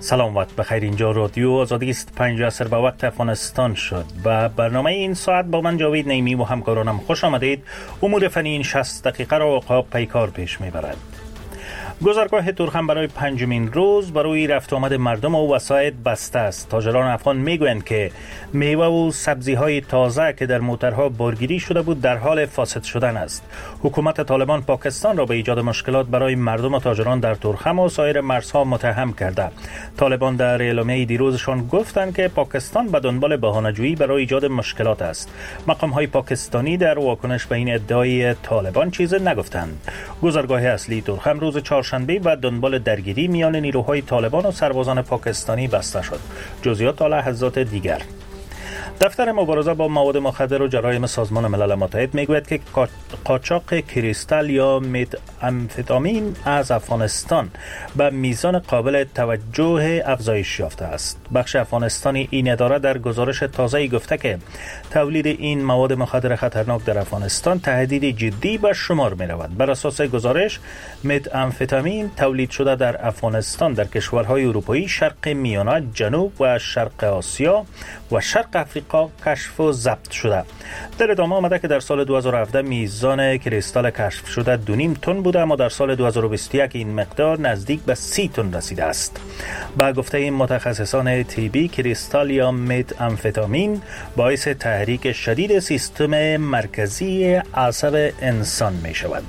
سلام وقت بخیر. اینجا رادیو آزادی است. 5 عصر به وقت افغانستان شد و برنامه این ساعت با من جاوید نعیمی و همکارانم خوش آمدید. امور فنی این 60 دقیقه را عقاب پیکار پیش میبرد. گذرگاه تورخم برای 5مین روز برای رفت آمد مردم و وسایط بسته است. تاجران افغان میگویند که میوه و سبزی های تازه که در موترها بارگیری شده بود در حال فاسد شدن است. حکومت طالبان پاکستان را به ایجاد مشکلات برای مردم و تاجران در تورخم و سایر مرزها متهم کرده. طالبان در اعلامیه دیروزشان گفتند که پاکستان به دنبال بهانه‌جویی برای ایجاد مشکلات است. مقام های پاکستانی در واکنش به این ادعای طالبان چیزی نگفتند. گذرگاه اصلی تورخم روز چهارشنبه و دنبال درگیری میان نیروهای طالبان و سربازان پاکستانی بسته شد. جزئیات تا لحظات دیگر. دفتر مبارزه با مواد مخدر و جرایم سازمان ملل متحد میگوید که قاچاق کریستال یا متامفتامین از افغانستان به میزان قابل توجه افزایش یافته است. بخش افغانستانی این اداره در گزارش تازه‌ای گفته که تولید این مواد مخدر خطرناک در افغانستان تهدید جدی به شمار می رود. بر اساس گزارش متامفتامین تولید شده در افغانستان در کشورهای اروپایی، شرق میانه، جنوب و شرق آسیا و شرق افریقا کشف و ضبط شده. در ادامه آمده که در سال 2017 میزان کریستال کشف شده 2.5 تن بوده، اما در سال 2021 این مقدار نزدیک به 30 تن رسیده است. با گفته این متخصصان طبی، کریستال یا متامفتامین باعث تحریک شدید سیستم مرکزی اعصاب انسان می شود.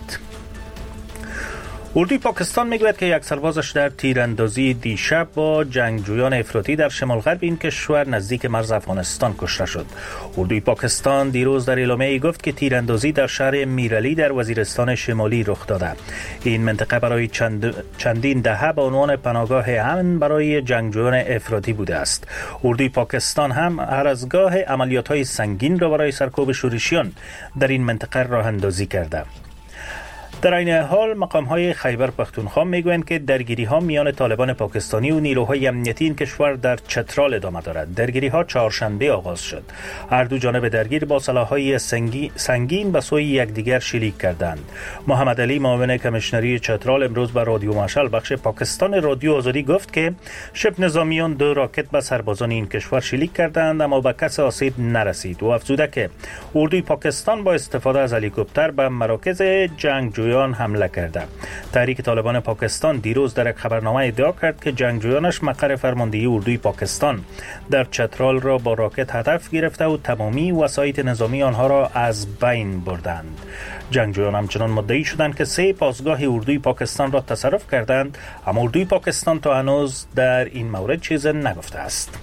اردوی پاکستان میگوید که یک سربازش در تیراندازی دیشب با جنگجویان افراطی در شمال غرب این کشور نزدیک مرز افغانستان کشته شد. اردوی پاکستان دیروز در اعلامیه‌ای گفت که تیراندازی در شهر میرعلی در وزیرستان شمالی رخ داده. این منطقه برای چندین دهه به عنوان پناهگاه امن برای جنگجویان افراطی بوده است. اردوی پاکستان هم هر از گاه عملیات‌های سنگین را برای سرکوب شورشیان در این منطقه راه اندازی کرده. در این حال مقام‌های خیبر پختونخوا میگویند که درگیری‌ها میان طالبان پاکستانی و نیروهای امنیتی این کشور در چترال ادامه دارد. درگیری‌ها چهارشنبه آغاز شد. هر دو جانب درگیر با سلاح‌های سنگین به سوی یکدیگر شلیک کردند. محمد علی معاون کمیشنری چترال امروز به رادیو مشعل بخش پاکستان رادیو آزادی گفت که شبه نظامیان 2 راکت به سربازان این کشور شلیک کردند اما به کسی آسیب نرسید. و افزوده که اردوی پاکستان با استفاده از هلیکوپتر به مراکز جنگجویان حمله کرده. تحریک طالبان پاکستان دیروز در یک خبرنامه ادعا کرد که جنگجویانش مقر فرماندهی اردوی پاکستان در چترال را با راکت هدف گرفته و تمامی وسایط نظامی آنها را از بین بردند. جنگجویان همچنان مدعی شدند که 3 پاسگاه اردوی پاکستان را تصرف کردند، اما اردوی پاکستان تا هنوز در این مورد چیزی نگفته است.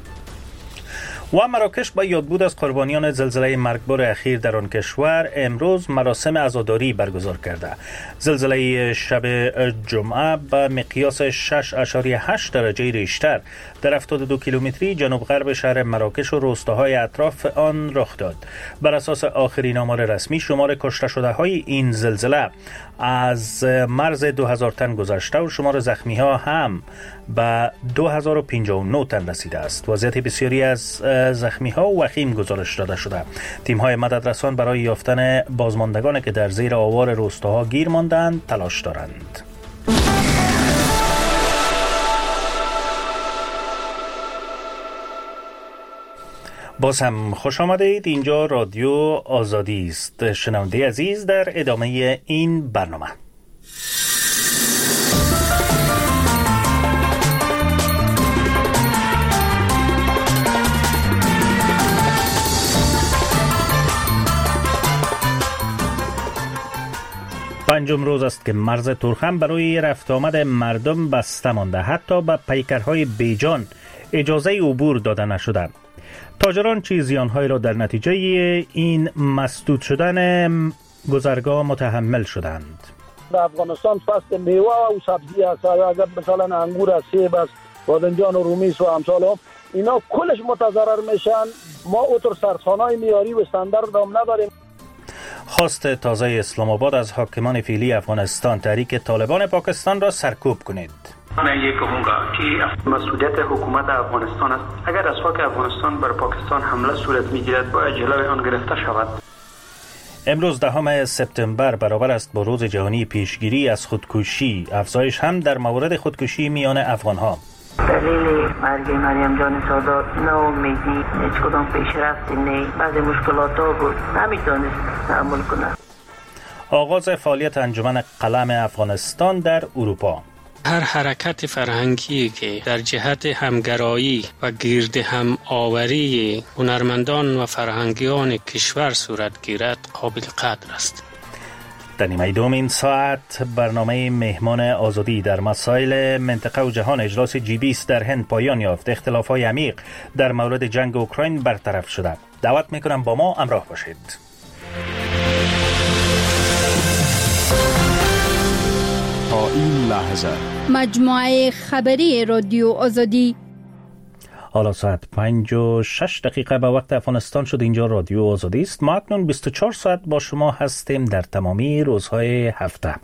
و مراکش با یادبود از قربانیان زلزله مرگبار اخیر در آن کشور امروز مراسم عزاداری برگزار کرده. زلزله شب جمعه به مقیاس 6.8 درجه ریشتر در 72 کیلومتری جنوب غرب شهر مراکش و روستاهای اطراف آن رخ داد. بر اساس آخرین آمار رسمی شمار کشته شده های این زلزله از مرز 2000 تن گذشته و شمار زخمی ها هم به 2059 تن رسیده است. وضعیت بسیاری از زخمی ها وخیم گزارش داده شده. تیم های مددرسان برای یافتن بازماندگانی که در زیر آوار روستاها گیر ماندند تلاش دارند. باز هم خوش آمدید. اینجا رادیو آزادی است. شنونده عزیز، در ادامه این برنامه پنجم روز است که مرز تورخم برای رفت آمد مردم بسته مانده. حتی به پیکرهای بیجان اجازه عبور داده نشده. تاجران چه زیان‌هایی را در نتیجه این مسدود شدن گذرگاه متحمل شدند؟ در افغانستان فصل میوه و سبزی است. اگر مثلا انگور است، سیب است، بادنجان و رومیس و امثال اینا کلش متضرر میشن. ما اوتر سرخانه‌های معیاری و استاندارد هم نداریم. خواست تازه اسلام آباد از حاکمان فعلی افغانستان تحریک طالبان پاکستان را سرکوب کنید. من یہ کہوں گا کہ مسئولیت حکومت افغانستان است. اگر اسواق افغانستان بر پاکستان حمله صورت میگیرد باید جلوی آن گرفته شود. امروز 10 سپتامبر برابر است با روز جهانی پیشگیری از خودکشی. افزایش هم در مورد خودکشی میان افغانها. دلیل مرگ مریم جان سادات ناامیدی، هیچ کدام پیشرفتی نی، بعضی مشکلات ها بود، نمیتونست تحمل کنه. آغاز فعالیت انجمن قلم افغانستان در اروپا. هر حرکت فرهنگی که در جهت همگرایی و گرد هم آوری هنرمندان و فرهنگیان کشور صورت گیرد قابل قدر است. در نیمه دوم این ساعت برنامه مهمان آزادی در مسائل منطقه و جهان اجلاس G20 در هند پایان یافت. اختلاف‌های عمیق در مورد جنگ اوکراین برطرف شده. دعوت میکنم با ما همراه باشید. تا این لحظه مجموعه خبری رادیو آزادی. حالا ساعت 5:06 به وقت افغانستان شد. اینجا رادیو آزادی است. ما اکنون 24 ساعت با شما هستیم در تمامی روزهای هفته.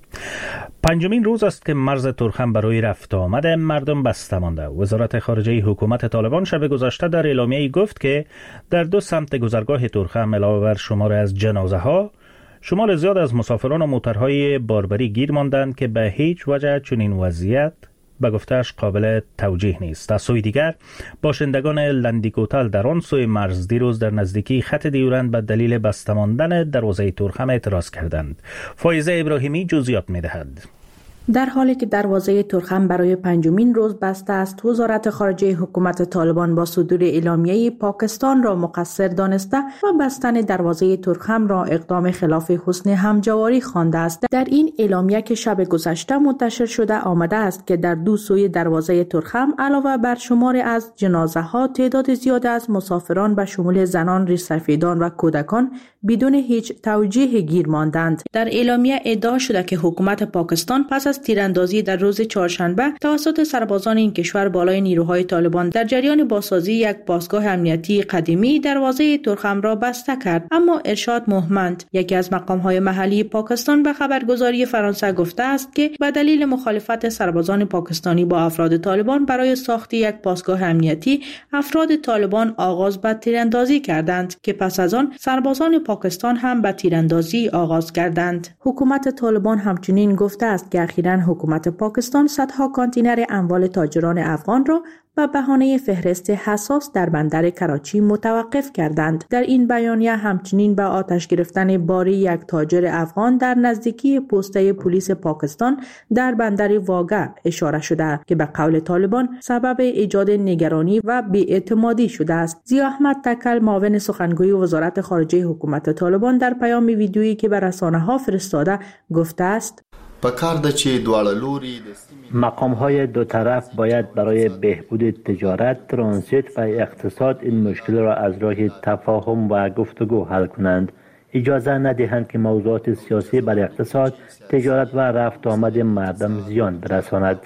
پنجمین روز است که مرز ترخم برای رفت آمد مردم بسته مانده. وزارت خارجه حکومت طالبان شب گذشته در اعلامیه‌ای گفت که در دو سمت گذرگاه ترخم علاوه بر شمار از جنازه ها، شمار زیاد از مسافران و موترهای باربری گیر ماندند که به هیچ وجه چنین وضعیت به گفته‌اش قابل توجیه نیست. از سوی دیگر باشندگان لندیکوتل در آن سوی مرز دیروز در نزدیکی خط دیورند به دلیل بسته ماندن دروازه ترخم اعتراض کردند. فایزه ابراهیمی جزئیات می‌دهد. در حالی که دروازه ترخم برای پنجمین روز بسته است، وزارت خارجه حکومت طالبان با صدور اعلامیه پاکستان را مقصر دانسته و بستن دروازه ترخم را اقدام خلاف حسن همجواری خوانده است. در این اعلامیه که شب گذشته منتشر شده آمده است که در دو سوی دروازه ترخم علاوه بر شمار از جنازه ها، تعداد زیاد از مسافران به شمول زنان، ریش‌سفیدان و کودکان بدون هیچ توجیه گیر ماندند. در اعلامیه ادعا شده که حکومت پاکستان پس از تیراندازی در روز چهارشنبه توسط سربازان این کشور بالای نیروهای طالبان در جریان بازسازی یک پاسگاه امنیتی قدیمی دروازه ترخم را بسته کرد. اما ارشاد موهمند، یکی از مقام‌های محلی پاکستان، به خبرگزاری فرانسه گفته است که به دلیل مخالفت سربازان پاکستانی با افراد طالبان برای ساخت یک پاسگاه امنیتی، افراد طالبان آغاز به تیراندازی کردند که پس از آن سربازان پاکستان هم به تیراندازی آغاز کردند. حکومت طالبان همچنین گفته است که اخیراً حکومت پاکستان صدها کانتینر اموال تاجران افغان را به بهانه فهرست حساس در بندر کراچی متوقف کردند. در این بیانیه همچنین به آتش گرفتن باری یک تاجر افغان در نزدیکی پسته پلیس پاکستان در بندر واگه اشاره شده که به قول طالبان سبب ایجاد نگرانی و بی‌اعتمادی شده است. ضیا احمد تکل، معاون سخنگوی وزارت خارجه حکومت طالبان، در پیام ویدیویی که به رسانه‌ها فرستاده گفته است: مقام‌های دو طرف باید برای بهبود تجارت، ترانزیت و اقتصاد این مشکل را از راه تفاهم و گفتگو حل کنند. اجازه ندهند که موضوعات سیاسی بر اقتصاد، تجارت و رفت آمد مردم زیان برساند.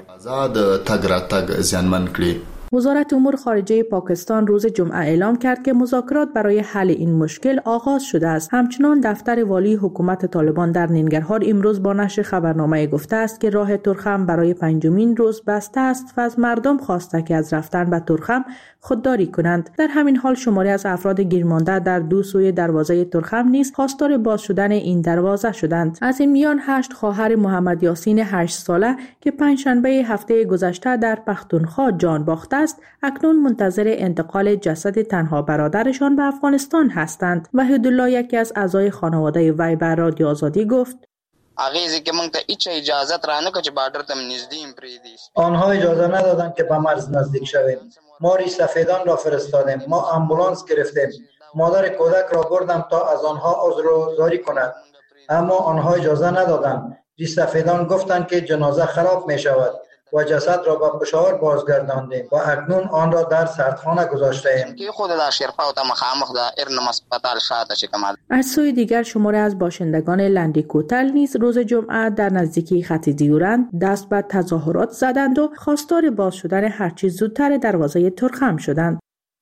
وزارت امور خارجه پاکستان روز جمعه اعلام کرد که مذاکرات برای حل این مشکل آغاز شده است. همچنان دفتر والی حکومت طالبان در ننگرهار امروز با نشر خبرنامه گفته است که راه ترخم برای پنجمین روز بسته است و از مردم خواسته که از رفتن به ترخم خودداری کنند. در همین حال شماری از افراد گیرمانده در دو سوی دروازه ترخم نیز خواستار باز شدن این دروازه شدند. از این میان 8 خواهر محمد یاسین 8 ساله که پنجشنبه هفته گذشته در پختونخوا جان باخته است، اکنون منتظر انتقال جسد تنها برادرشان به افغانستان هستند. وحیدالله، یکی از اعضای خانواده وی، به رادیو آزادی گفت: آنها اجازه ندادند که به مرز نزدیک شویم. ما ریش‌سفیدان را فرستادیم، ما امبولانس گرفتیم، مادر کودک را بردم تا از آنها عذرگزاری کند، اما آنها اجازه ندادند. ریش‌سفیدان گفتند که جنازه خراب می شود و جسد را به پشاور بازگرداندیم و اکنون آن را در سردخانه گذاشته‌ایم. از سوی دیگر شماری از باشندگان لندیکوتل نیز روز جمعه در نزدیکی خط دیورند دست به تظاهرات زدند و خواستار باز شدن هرچی زودتر دروازه ترخم شدند.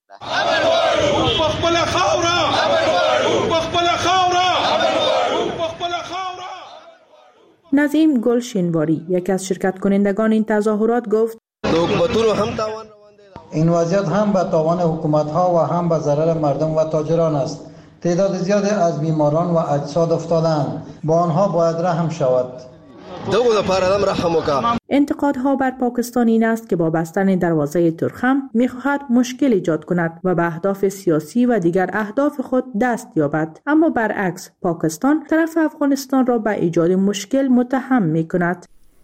نظیم گل شینواری، یکی از شرکت کنندگان این تظاهرات، گفت: این وضعیت هم به تاوان حکومت‌ها و هم به ضرر مردم و تاجران است. تعداد زیادی از بیماران و اجساد افتادند. با آنها باید رحم شود. انتقادها بر پاکستان این است که با بستن دروازه ترخم می‌خواهد مشکل ایجاد کند و به اهداف سیاسی و دیگر اهداف خود دست یابد، اما برعکس پاکستان طرف افغانستان را به ایجاد مشکل متهم می‌کند.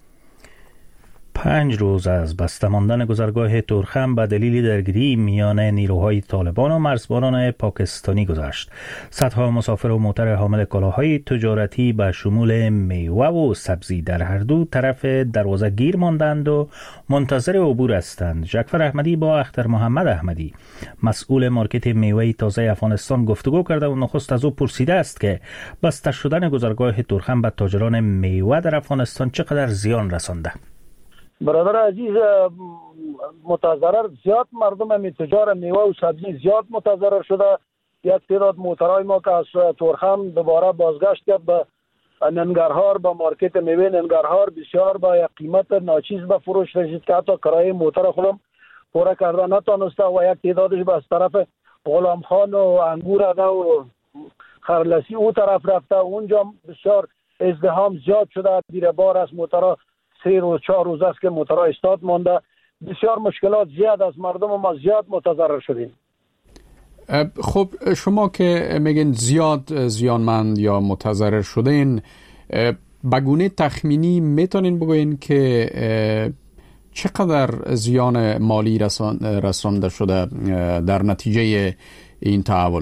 5 روز از بسته ماندن گذرگاه ترخم به دلیل درگیری میان نیروهای طالبان و مرزبانان پاکستانی گذشت. صدها مسافر و موتر حامل کالاهای تجارتی به شمول میوه و سبزی در هر دو طرف دروازه گیر ماندند و منتظر عبور هستند. جعفر احمدی با اختر محمد احمدی مسئول مارکت میوه تازه افغانستان گفتگو کرده و نخست از او پرسیده است که بسته شدن گذرگاه ترخم به تاجران میوه در افغانستان چقدر زیان رسانده. برادر عزیز، متضرر زیاد مردم همی تجار میوه و سبزی زیاد متضرر شده. یک تعداد موترهای ما که از ترخم دوباره بازگشت کرد به ننگرهار، به مارکت میوه ننگرهار، بسیار با یک قیمت ناچیز به فروش رسید که حتی کرایه موتر خودم پوره کرده نتانسته و یک تعدادش به از طرف غلام خان و انگور اده و خرلسی او طرف رفته. اونجا بسیار ازدحام زیاد شده. دیر بار از موترها 3 روز 4 روز است که موترها استاد مانده. بسیار مشکلات زیاد از مردم ما زیاد متضرر شدیم. خب شما که میگین زیاد زیانمند یا متضرر شدین، بگونه تخمینی میتونین بگوین که چقدر زیان مالی رسانده شده در نتیجه این تحول؟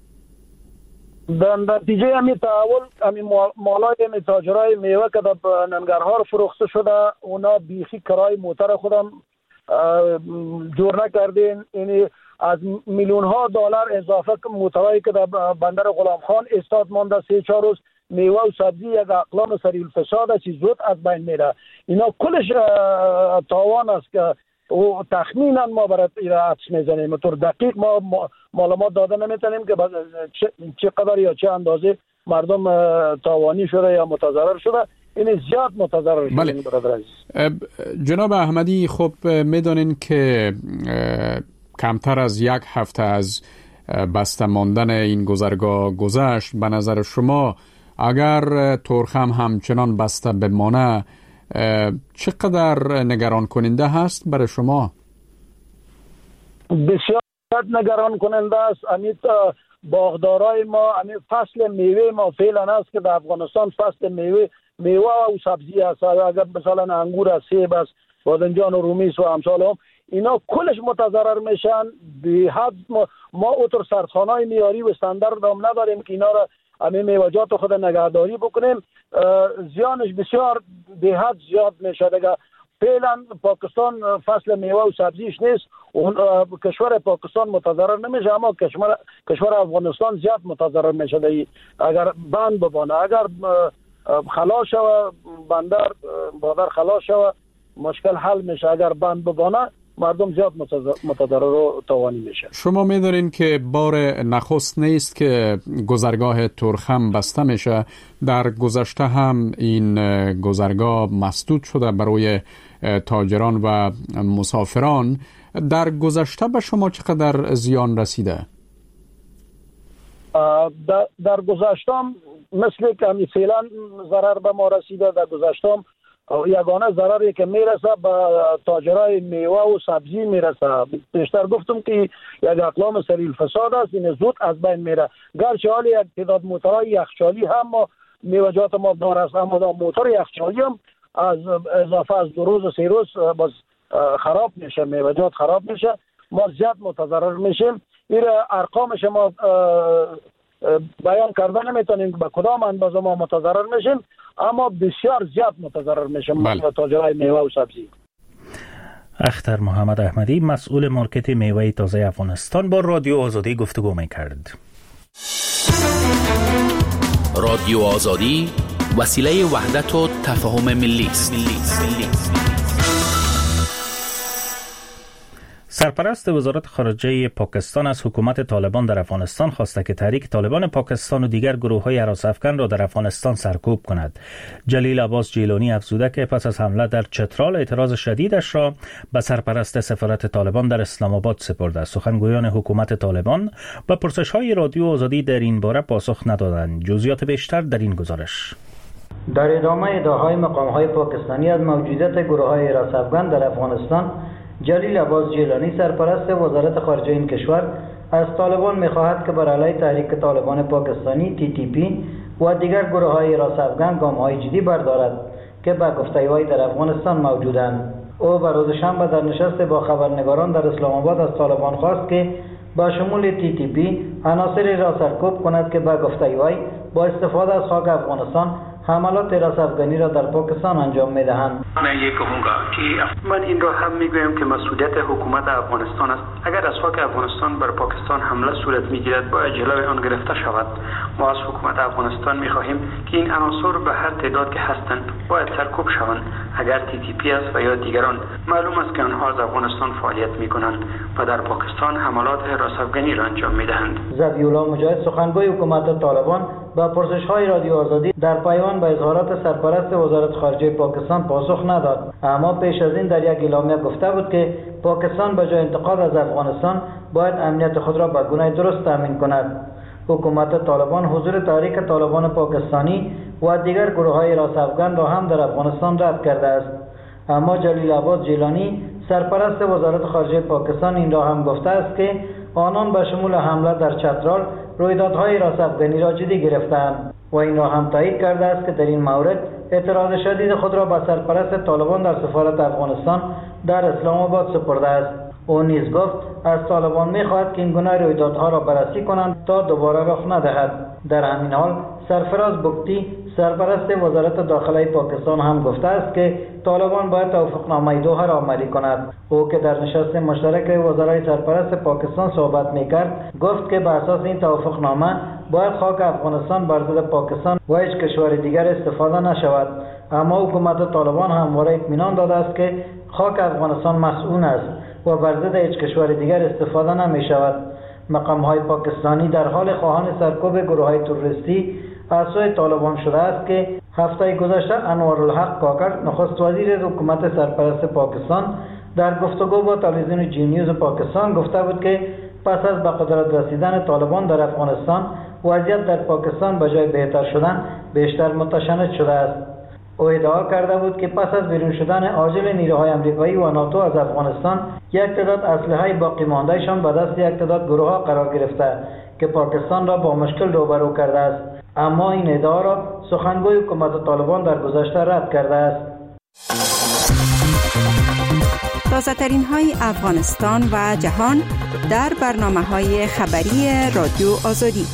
در نتیجه همین تحول همین مالای همین تاجرای میوه که در ننگرهار فروخته شده، اونا بیخی کرای موتر خودم جور نکردین. یعنی از میلیون ها دلار اضافه موترایی که در بندر غلام خان استاد مانده 3-4 روز میوه و سبزی یک اقلام سریع الفساد است، زود از بین میره. اینا کلش تاوان است که او تخمینا ما برای ایرا حدس میزنیم. طور دقیق ما معلومات داده نمیتونیم که چقدر یا چه اندازه مردم تاوانی شده یا متضرر شده. این زیاد متضرر شده. بله. جناب احمدی، خب میدونین که کمتر از 1 هفته از بسته ماندن این گذرگاه گذشت. به نظر شما اگر ترخم همچنان بسته بمانه چقدر نگران کننده هست برای شما؟ بسیار نگران کننده است. امیت باغدارای ما، امیت فصل میوه ما فعلا است که در افغانستان فصل میوه و سبزی است. اگر مثلا انگور است، سیب است، بادنجان و رومیس و امثال هم، اینا کلش متضرر میشن. به حد ما اوتر سرخانه‌های معیاری و استاندارد هم نداریم که اینا را همه میوه‌جات خود نگهداری بکنیم. زیانش بسیار به حد زیاد میشه. دیگه فعلا پاکستان فصل میوه و سبزیش نیست. اون کشور پاکستان متضرر نمیشه، اما کشور افغانستان زیاد متضرر میشه. اگر بند ببانه، اگر خلاص شوه بندر خلاص شوه، مشکل حل میشه. اگر بند ببانه مردم زیاد متضرر و تاوانی میشه. شما میدونین که بار نخست نیست که گذرگاه ترخم بسته میشه. در گذشته هم این گذرگاه مسدود شده برای تاجران و مسافران. در گذشته به شما چقدر زیان رسیده؟ در گذشته مثل که همی فعلا ضرر به ما رسیده. در گذشته یگانه ضرری که میرسه به تاجرای میوه و سبزی میرسه. بیشتر گفتم که یک اقلام سریع الفساد است، این زود از بین میره. گرچه حالی یک تعداد موترهای یخچالی هم ما میوه‌جات ما دار است، اما موتر یخچالی هم از اضافه از 2 روز و 3 روز باز خراب میشه، میوه‌جات خراب میشه. ما زیاد متضرر میشیم. این ارقامش ما بیان کردن نمیتونیم به کدام اندازه ما متضرر میشیم، اما بسیار زیاد متضرر میشیم. بله. تاجرای میوه و سبزی. اختر محمد احمدی مسئول مارکت میوه تازه افغانستان با رادیو آزادی گفتگو میکرد. رادیو آزادی وسیله وحدت و تفاهم ملی است. سرپرست وزارت خارجه پاکستان از حکومت طالبان در افغانستان خواسته که تحریک طالبان پاکستان و دیگر گروه‌های هراس‌افکن را در افغانستان سرکوب کند. جلیل عباس جیلانی افزوده که پس از حمله در چترال اعتراض شدیدش را به سرپرست سفارت طالبان در اسلام آباد سپرده است. سخنگویان حکومت طالبان به پرسش‌های رادیو آزادی در این باره پاسخ ندادند. جزئیات بیشتر در این گزارش. در ادامه ادعاهای مقام‌های پاکستانی از موجودیت گروه‌های حراس افغان در افغانستان، جلیل عباس جیلانی سرپرست وزارت خارجه این کشور از طالبان می‌خواهد که بر علیه تحریک طالبان پاکستانی TTP و دیگر گروه‌های حراس افغان گام‌های جدی بردارد که به گفته وی در افغانستان موجودند. او به روز شنبه در نشست با خبرنگاران در اسلام آباد از طالبان خواست که با شمول TTP عناصری را سرکوب کند که به گفته وی با استفاده از خاک افغانستان حملات حراس افغانی را در پاکستان انجام می‌دهند. من این را هم میگویم که مسئولیت حکومت افغانستان است. اگر از خاک افغانستان بر پاکستان حمله صورت میگیرد باید جلوی آن گرفته شود. ما از حکومت افغانستان میخواهیم که این عناصر به هر تعداد که هستند باید سرکوب شوند. اگر TTP است و یا دیگران، معلوم است که آنها از افغانستان فعالیت میکنند و در پاکستان حملات حراس افغانی را انجام میدهند. ذبیح‌الله مجاهد سخنگوی حکومت طالبان با پرسش‌های رادیو آزادی در پیام به اظهارات سرپرست وزارت خارجه پاکستان پاسخ نداد، اما پیش از این در یک اعلامیه گفته بود که پاکستان به جای انتقاد از افغانستان باید امنیت خود را به گونه درست تامین کند. حکومت طالبان حضور تحریک طالبان پاکستانی و دیگر گروه‌های حراس افغان را هم در افغانستان رد کرده است، اما جلیل عباس جیلانی سرپرست وزارت خارجه پاکستان این را هم گفته است که آنان به شمول حمله در چترال رویدادهای حراس افغانی را جدی گرفتند و این را هم تایید کرده است که در این مورد اعتراض شدید خود را به سرپرست طالبان در سفارت افغانستان در اسلام آباد سپرده است. او نیز گفت از طالبان می‌خواهد که این گونه رویدادها را بررسی کنند تا دوباره رخ ندهد. در همین حال سرفراز بگتی سرپرست وزارت داخله پاکستان هم گفته است که طالبان باید توافقنامه دوحه را عملی کند. او که در نشست مشترک وزرای سرپرست پاکستان صحبت می‌کرد گفت که بر اساس این توافقنامه باید خاک افغانستان بر ضد پاکستان و هیچ کشور دیگر استفاده نشود، اما حکومت طالبان همواره اطمینان داده است که خاک افغانستان مسئول است و بر ضد هیچ کشور دیگر استفاده نمی شود. مقام‌های پاکستانی در حال خواهان سرکوب گروه‌های تروریستی از سوی طالبان شده است که هفته گذشته انوارالحق کاکر نخست وزیر حکومت سرپرست پاکستان در گفتگو با تلویزیون جی نیوز پاکستان گفته بود که پس از به قدرت رسیدن طالبان در افغانستان وضعیت در پاکستان به جای بهتر شدن بیشتر متشنج شده است. او ادعا کرده بود که پس از بیرون شدن عاجل نیروهای آمریکایی و ناتو از افغانستان یک تعداد اسلحه باقی ماندهشان به دست یک تعداد گروه‌ها قرار گرفته که پاکستان را با مشکل روبرو کرده است، اما این ادعا را سخنگوی حکومت طالبان در گذشته رد کرده است. تازه‌ترین های افغانستان و جهان در برنامه‌های خبری رادیو آزادی.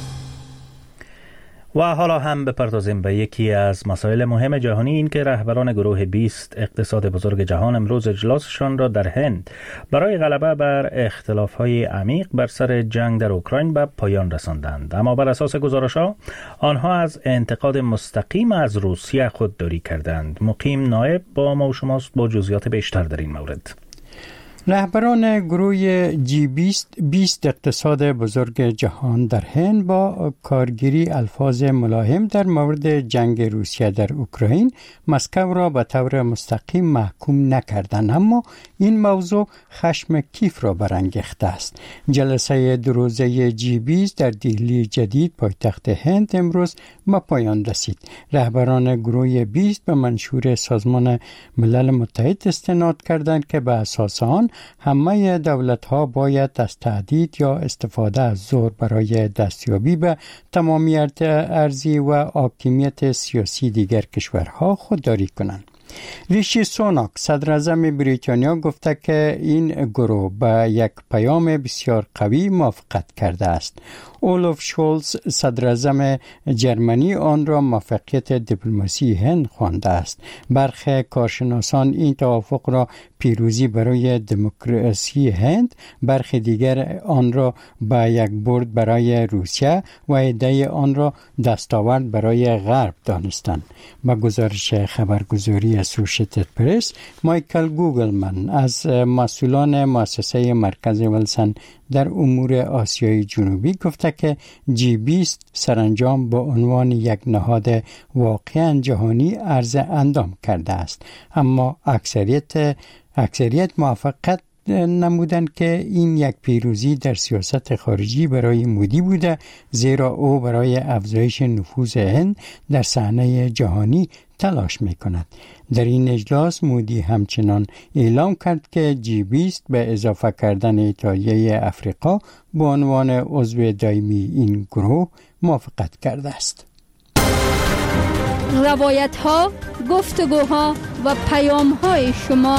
و حالا هم بپردازیم به یکی از مسائل مهم جهانی، این که رهبران گروه 20 اقتصاد بزرگ جهان امروز اجلاسشان را در هند برای غلبه بر اختلاف‌های عمیق بر سر جنگ در اوکراین به پایان رساندند. اما بر اساس گزارش‌ها آنها از انتقاد مستقیم از روسیه خودداری کردند. مقیم نایب با ما و شماست با جزئیات بیشتر در این مورد. رهبران گروه G20 اقتصاد بزرگ جهان در هند با کارگیری الفاظ ملایم در مورد جنگ روسیه در اوکراین مسکو را به طور مستقیم محکوم نکردند، اما این موضوع خشم کیف را برانگیخته است. جلسه دو روزه G20 در دهلی جدید پایتخت هند امروز به پایان رسید. رهبران گروه 20 به منشور سازمان ملل متحد استناد کردند که به اساس آن همه دولت‌ها باید از تهدید یا استفاده از زور برای دستیابی به تمامیت ارضی و حاکمیت سیاسی دیگر کشورها خودداری کنند. ریشی سوناک صدر اعظم بریتانیا گفته که این گروه به یک پیام بسیار قوی موافقت کرده است. اولوف شولز صدر اعظم جرمنی آن را موفقیت دیپلماسی هند خوانده است. برخی کارشناسان این توافق را پیروزی برای دموکراسی هند، برخی دیگر آن را به یک برد برای روسیه و عده‌ای آن را دستاورد برای غرب دانستند. با گزارش خبرگزاری اسوشیتد پرس، مایکل گوگلمن از مسئولان مؤسسه مرکز ولسن در امور آسیای جنوبی گفته که G20 سرانجام با عنوان یک نهاد واقعاً جهانی عرض اندام کرده است، اما اکثریت موافقت نمودند که این یک پیروزی در سیاست خارجی برای مودی بوده، زیرا او برای افزایش نفوذ هند در صحنه جهانی تلاش می کند. در این اجلاس مودی همچنان اعلام کرد که G20 به اضافه کردن ایتالیای افریقا به عنوان عضو دائمی این گروه موافقت کرده است. روایت ها، گفتگوها و پیام های شما.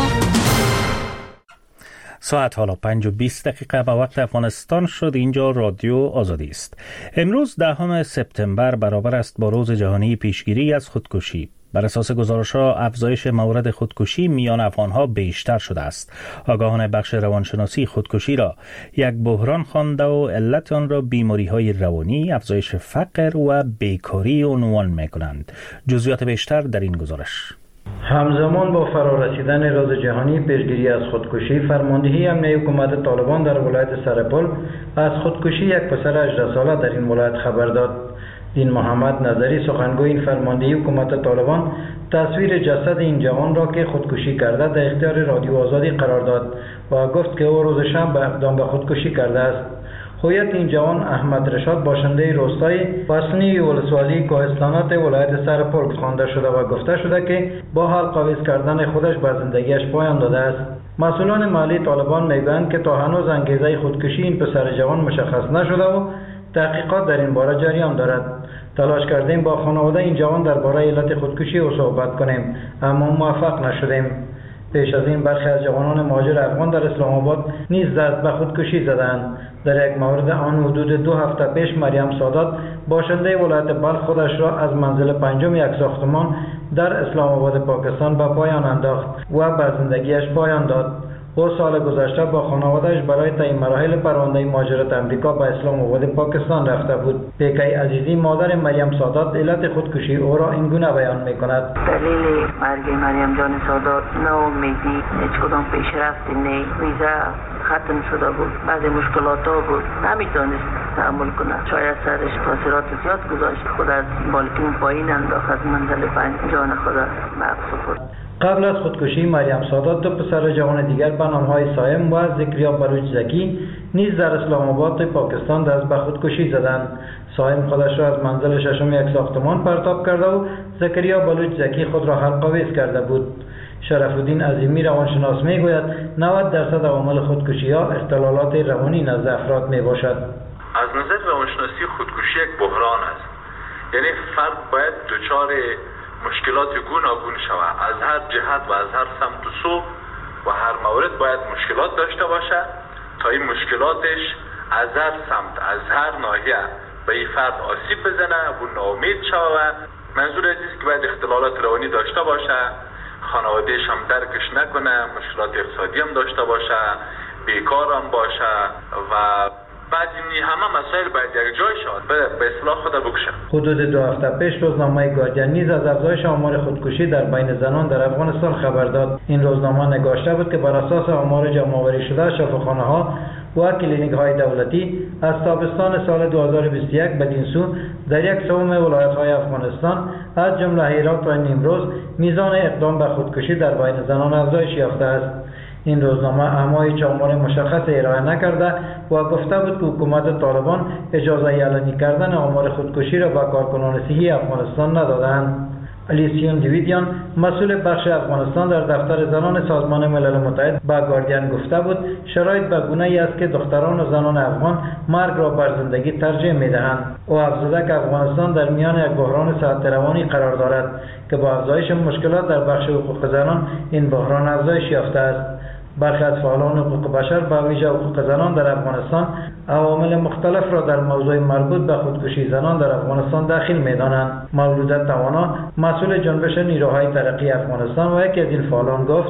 ساعت حالا 5:20 به وقت افغانستان شد. اینجا رادیو آزادی است. امروز 10 سپتامبر برابر است با روز جهانی پیشگیری از خودکشی. بر اساس گزارش‌ها افزایش موارد خودکشی میان افغان‌ها بیشتر شده است. آگاهان بخش روانشناسی خودکشی را یک بحران خوانده و علت آن را بیماری‌های روانی، افزایش فقر و بیکاری عنوان می‌کنند. جزئیات بیشتر در این گزارش. همزمان با فرارسیدن روز جهانی پیشگیری از خودکشی، فرماندهی امنیتی حکومت طالبان در ولایت سرپل از خودکشی یک پسر 18 ساله در این ولایت خبر داد. دین محمد نظری سخنگوی این فرماندهی حکومت طالبان تصویر جسد این جوان را که خودکشی کرده در اختیار رادیو آزادی قرار داد و گفت که او روز شنبه اقدام به خودکشی کرده است. هویت این جوان احمد رشاد باشنده روستای پسنی ولسوالی کوهستانات ولایت سرپل خوانده شده و گفته شده که با حلق‌آویز کردن خودش به زندگیش پایان داده است. مسئولان محلی طالبان میگویند که تا هنوز انگیزه خودکشی این پسر جوان مشخص نشده و تحقیقات در این باره جریان دارد. تلاش کردیم با خانواده این جوان درباره علت خودکشی او صحبت کنیم، اما موفق نشدیم. پیش از این برخی از جوانان مهاجر افغان در اسلام آباد نیز دست به خودکشی زدند. در یک مورد آن حدود 2 هفته پیش مریم سادات باشنده ولایت بلخ خودش را از منزل پنجم یک ساختمان در اسلام آباد پاکستان به پایان انداخت و به زندگیش پایان داد. او سال گذشته با خانواده‌اش برای طی مراحل پرونده مهاجرت امریکا به اسلام آباد پاکستان رفته بود. پیکی عزیزی مادر مریم سادات علت خودکشی او را این گونه بیان می‌کند. دلیل مرگ مریم جان سادات ناامیدی، هیچ کدام پیشرفتی نه، ویزا ختم شده بود، بعضی مشکلات بود، نمیتونست تحمل کنه. شاید سرش تاثیرات زیاد گذاشت، خود از بالکن پایین انداخت، از منزل جان خود مغز خورد. قبل از خودکشی مریم سادات 2 پسر جوان دیگر به نام‌های سایم و ذکریا بلوچ زکی نیز در اسلام آباد پاکستان دست به خودکشی زدند. سایم خودش را از منزل ششم یک ساختمان پرتاب کرده و ذکریا بلوچ زکی خود را حلق‌آویز کرده بود. شرف الدین عظیمی روانشناس میگوید 90% عوامل خودکشی‌ها اختلالات روانی نزد افراد میباشد. از نظر روانشناسی خودکشی یک بحران است. یعنی فرد باید دچار مشکلات گوناگون شود، از هر جهت و از هر سمت و سو و هر مورد باید مشکلات داشته باشد تا این مشکلاتش از هر سمت از هر ناحیه به این فرد آسیب بزنه و ناامید شود. منظور از است که باید اختلالات روانی داشته باشه، خانوادهش هم درکش نکنه، مشکلات اقتصادی هم داشته باشه، بیکار هم باشه و بعد این همه مسائل باید یک جای شد به اصلاح خود بکشه. حدود 2 هفته پیش روزنامه گاردین نیز از افزایش آمار خودکشی در بین زنان در افغانستان خبر داد. این روزنامه نگاشته بود که بر اساس آمار جمع‌آوری شده شفاخانه‌ها و کلینیک‌های دولتی از تابستان سال 2021 بدین سو در 1/3 ولایت‌های افغانستان از جمله هرات و نیمروز میزان اقدام به خودکشی در بین زنان افزایش یافته است. این روزنامه اما هیچ آمار مشخص ارائه نکرده و گفته بود که حکومت طالبان اجازه علنی کردن آمار خودکشی را به کارکنان صحی افغانستان ندادند. الیسیون دیویدیان مسئول بخش افغانستان در دفتر زنان سازمان ملل متحد به گاردین گفته بود شرایط به گونه‌ای است که دختران و زنان افغان مرگ را بر زندگی ترجیح می‌دهند. او افزوده که افغانستان در میان یک بحران صحت روانی قرار دارد که با افزایش مشکلات در بخش حقوق زنان این بحران افزایش یافته است. برخی از فعالان حقوق بشر به ویژه حقوق زنان در افغانستان عوامل مختلف را در موضوع مربوط به خودکشی زنان در افغانستان داخل می‌دانند. مولوده توانا مسئول جنبش نیروهای ترقی افغانستان و یکی از این فعالان گفت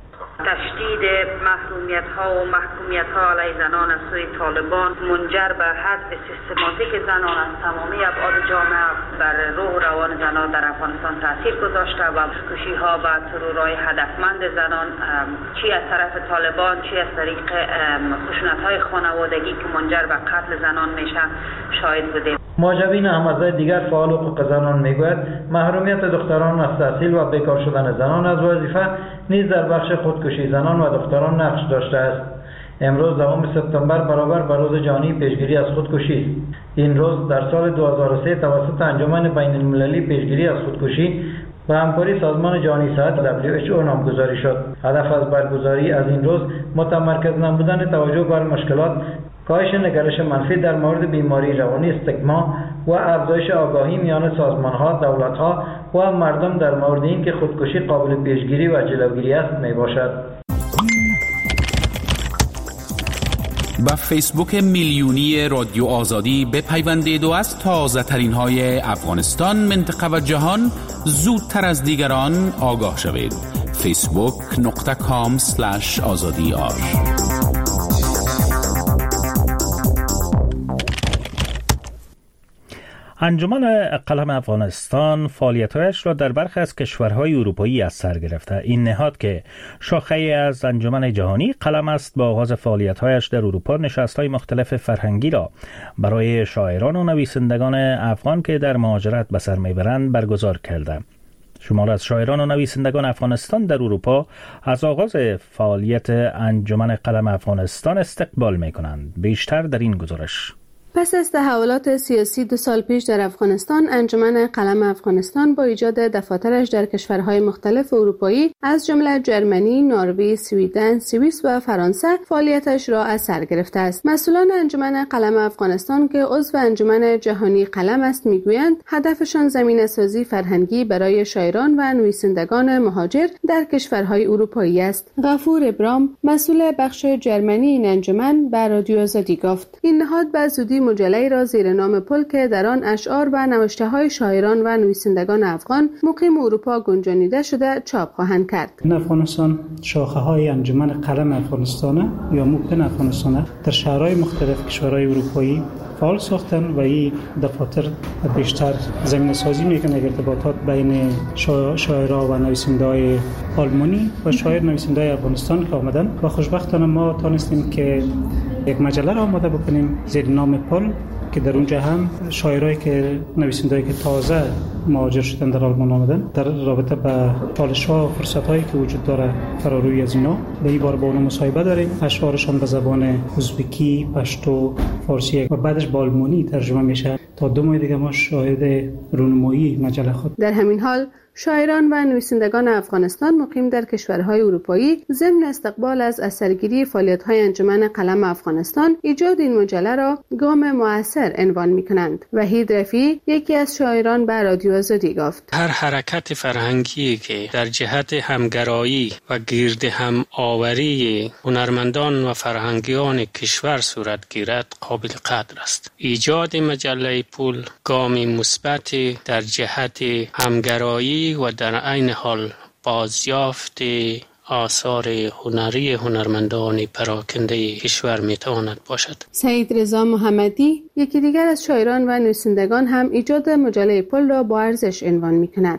تشدید محرومیت‌ها و محکومیت‌ها علیه زنان از سوی طالبان منجر به حذف سیستماتیک زنان از تمامی ابعاد جامعه بر روح و روان زنان در افغانستان تاثیر گذاشته و خودکشی‌ها و ترورهای هدفمند زنان چی از طرف طالبان چی از طریق خشونت‌های خانوادگی که منجر به قتل زنان میشه شاهد بودیم. ماجبین احمدزاده دیگر فعال حقوق زنان میگوید محرومیت دختران از تحصیل و بیکار شدن زنان از وظیفه نیز در بخش خودکشی زنان و دختران نقش داشته است. امروز 2 سپتامبر برابر با روز جهانی پیشگیری از خودکشی است. این روز در سال 2003 توسط انجمن بین المللی پیشگیری از خودکشی و همکاری سازمان جهانی صحت WHO نامگذاری شد. هدف از برگزاری از این روز متمرکز نمودن توجه بر مشکلات، کاهش نگرش منفی در مورد بیماری روانی استیگما و افزایش آگاهی میان سازمان‌ها، دولت‌ها و مردم در مورد اینکه خودکشی قابل پیشگیری و جلوگیری است میباشد. با فیسبوک میلیونی رادیو آزادی بپیوندید و از تازه ترین های افغانستان، منطقه و جهان زودتر از دیگران آگاه شوید. facebook.com/azadiar. انجمن قلم افغانستان فعالیت‌هایش را در برخی از کشورهای اروپایی از سر گرفته. این نهاد که شاخه‌ای از انجمن جهانی قلم است، با آغاز فعالیت‌هایش در اروپا نشست‌های مختلف فرهنگی را برای شاعران و نویسندگان افغان که در مهاجرت به سر میبرند برگزار کرده. شمار از شاعران و نویسندگان افغانستان در اروپا از آغاز فعالیت انجمن قلم افغانستان استقبال می‌کنند. بیشتر در این گزارش. پس از تحولات سیاسی 2 سال پیش در افغانستان، انجمن قلم افغانستان با ایجاد دفاترش در کشورهای مختلف اروپایی از جمله جرمنی، نروژ، سوئیدن، سوئیس و فرانسه فعالیتش را از سر گرفته است. مسئولان انجمن قلم افغانستان که عضو انجمن جهانی قلم است میگویند هدفشان زمینه‌سازی فرهنگی برای شاعران و نویسندگان مهاجر در کشورهای اروپایی است. غفور ابرام، مسئول بخش جرمنی این انجمن، به رادیو آزادی گفت این نهاد به زودی مجله‌ای را زیر نام پل که در آن اشعار و نوشته‌های شاعران و نویسندگان افغان مقیم اروپا گنجانیده شده چاپ خواهند کرد. این افغانستان شاخه‌های انجمن قلم افغانستان یا موپن افغانستان در شهرهای مختلف کشورهای اروپایی فعال ساختن و این دفاتر بیشتر زمینه‌سازی میکنه ارتباطات بین شاعرها و نویسنده‌های آلمانی و شاعر نویسنده‌های افغانستان که آمدن و خوشبختانه ما تونستیم که یک مجله را آماده بکنیم زیر نام پل که در اونجا هم شاعرایی که نویسنده‌ای که تازه مهاجر شدن در آلمان آمدن در رابطه با چالش‌ها و فرصت‌هایی که وجود داره فراروی از اینا به این بار با اونها مصاحبه داریم. اشعارشان به زبان ازبکی، پشتو، فارسی و بعدش با آلمانی ترجمه میشه. تا 2 ماه دیگه ما شاهد رونمایی مجله خود. در همین حال شاعران و نویسندگان افغانستان مقیم در کشورهای اروپایی ضمن استقبال از اثرگیری فعالیت‌های انجمن قلم افغانستان ایجاد این مجله را گام مؤثر عنوان می‌کنند. وحید رفیعی یکی از شاعران به رادیو آزادی گفت هر حرکت فرهنگی که در جهت همگرایی و گرد هم آوری هنرمندان و فرهنگیان کشور صورت گیرد قابل قدر است. ایجاد مجله پول گامی مثبت در جهت همگرایی و در عین حال بازیافت آثار هنری هنرمندان پراکنده کشور میتواند باشد. سعید رضا محمدی یکی دیگر از شاعران و نویسندگان هم ایجاد مجله پل را با ارزش عنوان میکند.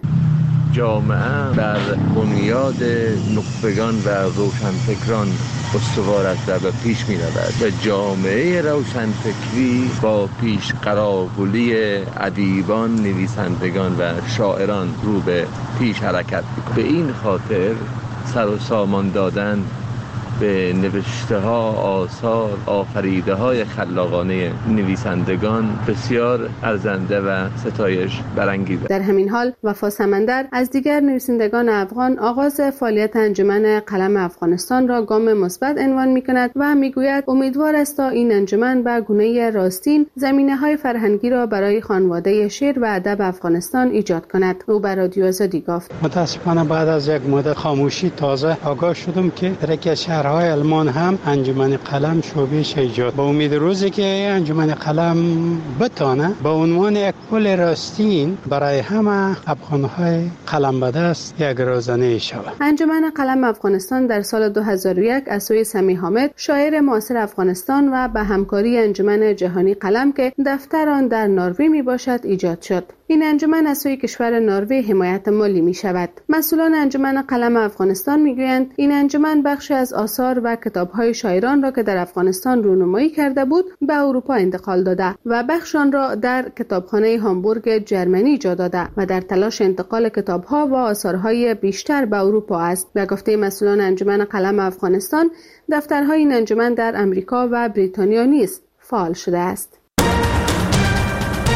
جامعه بر بنیاد نخبگان و روشنفکران استوار است و به پیش می رود و جامعه روشنفکری با پیش قراولی ادیبان، نویسندگان و شاعران رو به پیش حرکت می‌کند. به این خاطر سر و سامان دادن به نوشته ها، آثار، آفریده های خلاقانه نویسندگان بسیار ارزنده و ستایش برانگیز. در همین حال وفا سمندر از دیگر نویسندگان افغان آغاز فعالیت انجمن قلم افغانستان را گام مثبت عنوان می‌کند و میگوید امیدوار است تا این انجمن به گونه راستین زمینه‌های فرهنگی را برای خانواده شعر و ادب افغانستان ایجاد کند. او به رادیو آزادی گفت متاسفانه بعد از یک مدت خاموشی تازه آگاه شدم که در یک شهرهای آلمان هم انجمن قلم شعبه‌اش ایجاد. با امید روزی که انجمن قلم بتانه به عنوان یک پل راستین برای همه افغان‌های قلم به دست یک روزنه شود. انجمن قلم افغانستان در سال 2001 از سوی سمیع حامد شاعر معاصر افغانستان و به همکاری انجمن جهانی قلم که دفتر آن در نروژ می باشد ایجاد شد. این انجمن از سوی کشور نروژ حمایت مالی می شود. مسئولان انجمن قلم افغانستان میگویند این انجمن بخشی از آثار و کتاب‌های شاعران را که در افغانستان رونمایی کرده بود به اروپا انتقال داده و بخشان را در کتابخانه هامبورگ جرمنی جا داده و در تلاش انتقال کتاب‌ها و آثارهای بیشتر به اروپا است. به گفته مسئولان انجمن قلم افغانستان، دفترهای این انجمن در امریکا و بریتانیا نیز فعال شده است.